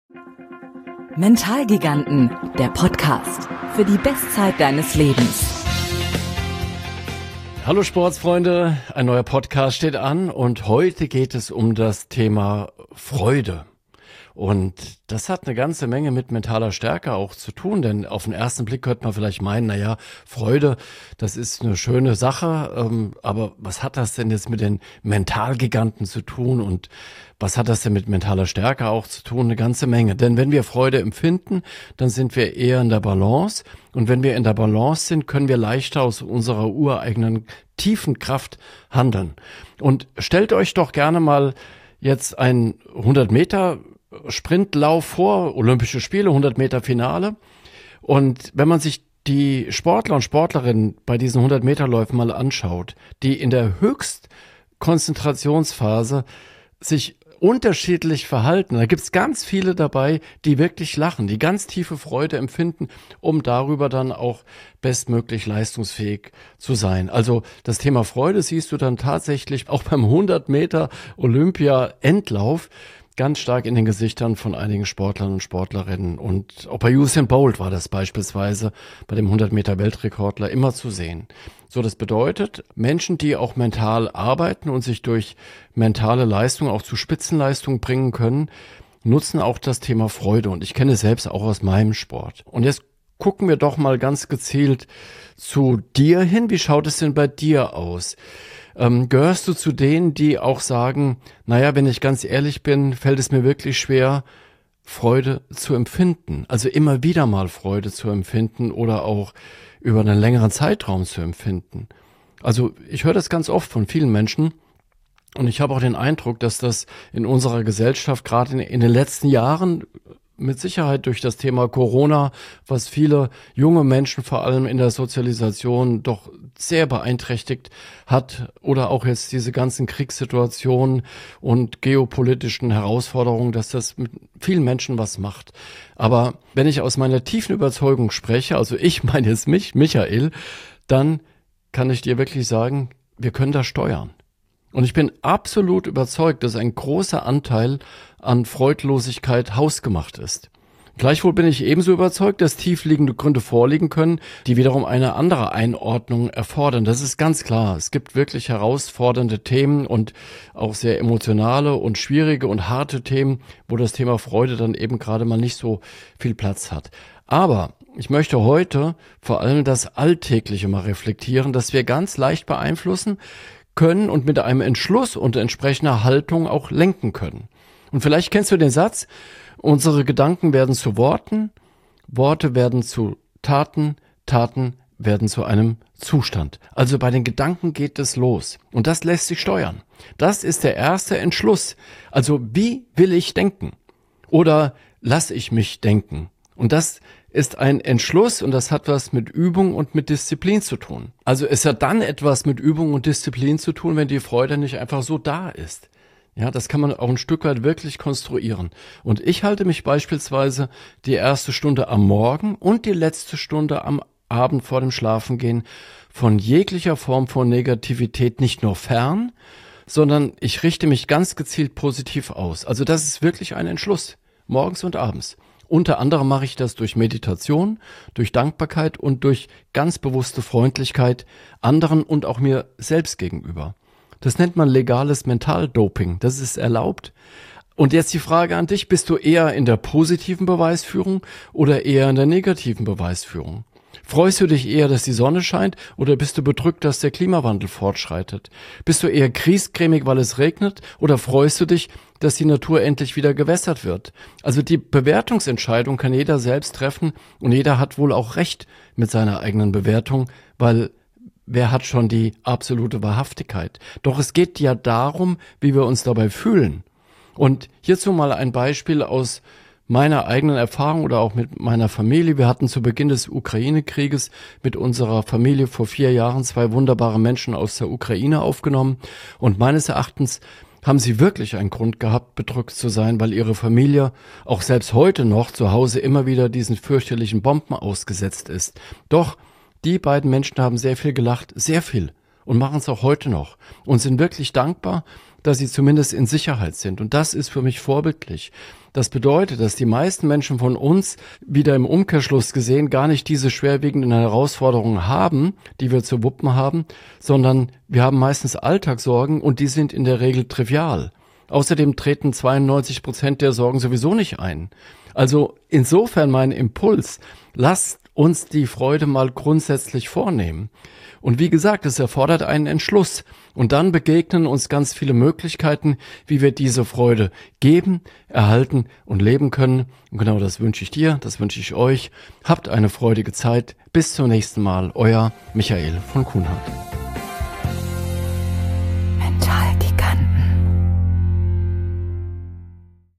Mentalgiganten, der Podcast für die Bestzeit deines Lebens. Hallo Sportsfreunde, ein neuer Podcast steht an und heute geht es um das Thema Freude. Und das hat eine ganze Menge mit mentaler Stärke auch zu tun, denn auf den ersten Blick könnte man vielleicht meinen, Freude, das ist eine schöne Sache, aber was hat das denn jetzt mit den Mentalgiganten zu tun und was hat das denn mit mentaler Stärke auch zu tun? Eine ganze Menge, denn wenn wir Freude empfinden, dann sind wir eher in der Balance und wenn wir in der Balance sind, können wir leichter aus unserer ureigenen tiefen Kraft handeln. Und stellt euch doch gerne mal jetzt ein 100 Meter Sprintlauf vor, Olympische Spiele, 100 Meter Finale. Und wenn man sich die Sportler und Sportlerinnen bei diesen 100 Meter Läufen mal anschaut, die in der Höchstkonzentrationsphase sich unterschiedlich verhalten. Da gibt's ganz viele dabei, die wirklich lachen, die ganz tiefe Freude empfinden, um darüber dann auch bestmöglich leistungsfähig zu sein. Also das Thema Freude siehst du dann tatsächlich auch beim 100 Meter Olympia-Endlauf ganz stark in den Gesichtern von einigen Sportlern und Sportlerinnen. Und auch bei Usain Bolt war das beispielsweise bei dem 100 Meter Weltrekordler immer zu sehen. So, das bedeutet, Menschen, die auch mental arbeiten und sich durch mentale Leistung auch zu Spitzenleistung bringen können, nutzen auch das Thema Freude. Und ich kenne es selbst auch aus meinem Sport. Und jetzt gucken wir doch mal ganz gezielt zu dir hin. Wie schaut es denn bei dir aus? Gehörst du zu denen, die auch sagen, wenn ich ganz ehrlich bin, fällt es mir wirklich schwer, Freude zu empfinden, also immer wieder mal Freude zu empfinden oder auch über einen längeren Zeitraum zu empfinden. Also ich höre das ganz oft von vielen Menschen und ich habe auch den Eindruck, dass das in unserer Gesellschaft gerade in den letzten Jahren mit Sicherheit durch das Thema Corona, was viele junge Menschen vor allem in der Sozialisation doch sehr beeinträchtigt hat oder auch jetzt diese ganzen Kriegssituationen und geopolitischen Herausforderungen, dass das mit vielen Menschen was macht. Aber wenn ich aus meiner tiefen Überzeugung spreche, also ich meine jetzt mich, Michael, dann kann ich dir wirklich sagen, wir können das steuern. Und ich bin absolut überzeugt, dass ein großer Anteil an Freudlosigkeit hausgemacht ist. Gleichwohl bin ich ebenso überzeugt, dass tiefliegende Gründe vorliegen können, die wiederum eine andere Einordnung erfordern. Das ist ganz klar. Es gibt wirklich herausfordernde Themen und auch sehr emotionale und schwierige und harte Themen, wo das Thema Freude dann eben gerade mal nicht so viel Platz hat. Aber ich möchte heute vor allem das Alltägliche mal reflektieren, dass wir ganz leicht beeinflussen können und mit einem Entschluss und entsprechender Haltung auch lenken können. Und vielleicht kennst du den Satz, unsere Gedanken werden zu Worten, Worte werden zu Taten, Taten werden zu einem Zustand. Also bei den Gedanken geht es los und das lässt sich steuern. Das ist der erste Entschluss. Also wie will ich denken? Oder lasse ich mich denken? Und das ist ein Entschluss und das hat was mit Übung und mit Disziplin zu tun. Also es hat dann etwas mit Übung und Disziplin zu tun, wenn die Freude nicht einfach so da ist. Ja, das kann man auch ein Stück weit wirklich konstruieren. Und ich halte mich beispielsweise die erste Stunde am Morgen und die letzte Stunde am Abend vor dem Schlafengehen von jeglicher Form von Negativität nicht nur fern, sondern ich richte mich ganz gezielt positiv aus. Also das ist wirklich ein Entschluss, morgens und abends. Unter anderem mache ich das durch Meditation, durch Dankbarkeit und durch ganz bewusste Freundlichkeit anderen und auch mir selbst gegenüber. Das nennt man legales Mentaldoping. Das ist erlaubt. Und jetzt die Frage an dich, bist du eher in der positiven Beweisführung oder eher in der negativen Beweisführung? Freust du dich eher, dass die Sonne scheint oder bist du bedrückt, dass der Klimawandel fortschreitet? Bist du eher griesgrämig, weil es regnet oder freust du dich, dass die Natur endlich wieder gewässert wird? Also die Bewertungsentscheidung kann jeder selbst treffen und jeder hat wohl auch recht mit seiner eigenen Bewertung, weil wer hat schon die absolute Wahrhaftigkeit? Doch es geht ja darum, wie wir uns dabei fühlen. Und hierzu mal ein Beispiel aus meiner eigenen Erfahrung oder auch mit meiner Familie. Wir hatten zu Beginn des Ukraine-Krieges mit unserer Familie vor 4 Jahren 2 wunderbare Menschen aus der Ukraine aufgenommen. Und meines Erachtens haben sie wirklich einen Grund gehabt, bedrückt zu sein, weil ihre Familie auch selbst heute noch zu Hause immer wieder diesen fürchterlichen Bomben ausgesetzt ist. Doch die beiden Menschen haben sehr viel gelacht, sehr viel. Und machen es auch heute noch und sind wirklich dankbar dass sie zumindest in Sicherheit sind. Und das ist für mich vorbildlich. Das bedeutet, dass die meisten Menschen von uns, wieder im Umkehrschluss gesehen, gar nicht diese schwerwiegenden Herausforderungen haben, die wir zu wuppen haben, sondern wir haben meistens Alltagssorgen und die sind in der Regel trivial. Außerdem treten 92% der Sorgen sowieso nicht ein. Also insofern mein Impuls, lasst uns die Freude mal grundsätzlich vornehmen. Und wie gesagt, es erfordert einen Entschluss. Und dann begegnen uns ganz viele Möglichkeiten, wie wir diese Freude geben, erhalten und leben können. Und genau das wünsche ich dir, das wünsche ich euch. Habt eine freudige Zeit. Bis zum nächsten Mal. Euer Michael von Kuhnhardt.